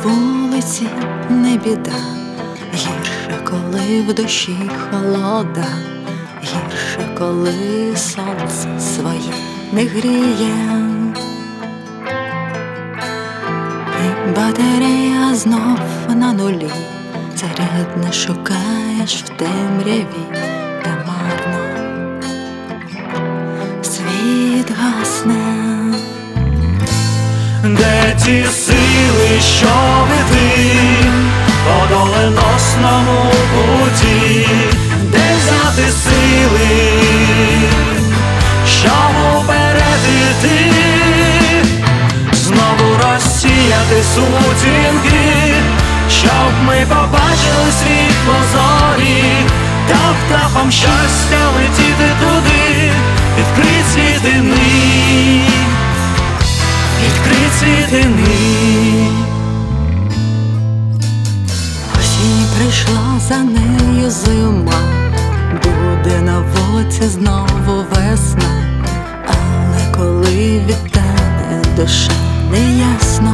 вулиці не біда, гірше, коли в душі холода, гірше, коли сонце своє не гріє, і батарея знов на нулі, заряд не шукаєш в темряві, та марно світ гасне. Де ті сили, що веди по доленосному путі? Де взяти сили, щоб уперед іти, знову розсіяти сутінки, щоб ми побачили світло зорі, та птахом щастя летіти туди, відкрий світини, відкрий світини. Осінь прийшла, за нею зима, буде на вулиці знову весна, але коли від тебе душа неясно,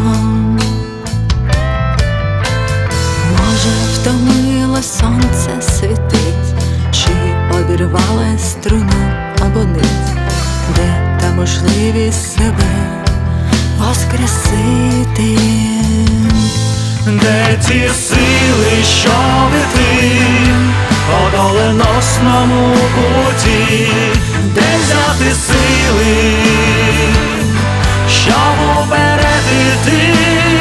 може втомилось сонце світить, чи обірвалась струна або нить, де та можливість себе воскресити? Де ті сили, що веди по доленосному путі? Де взяти сили, щоб уперед іти,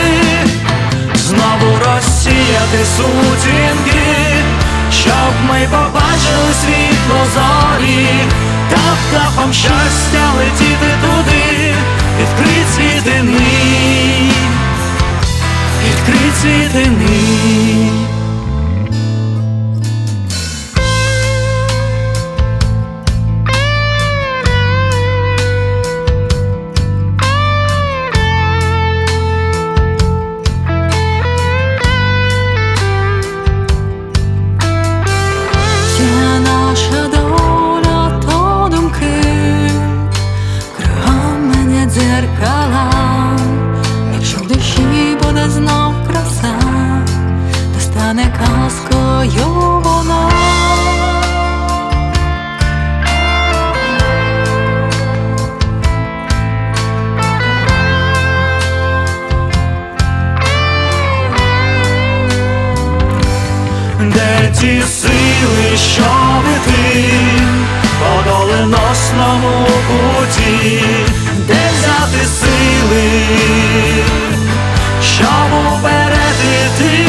знову розсіяти сутінки, щоб ми побачили світло зорі, та птахом щастя летіти туди, відкрий світини, відкрий світини. Вся наша доля то думки, кругом мене дзеркала. Якщо в душі буде знов краса, то стане казкою вона. Де ті сили, що веди по доленосному путі? Де взяти сили, щоб уперед іти,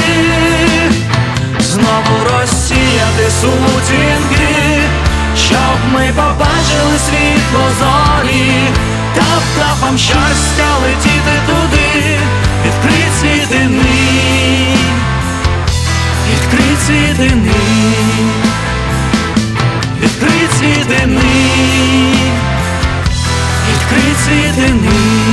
знову розсіяти сутінки, щоб ми побачили світло зорі, та птахом щастя летіти туди, відкрий світини, відкрий світини, відкрий світини, відкрий світини.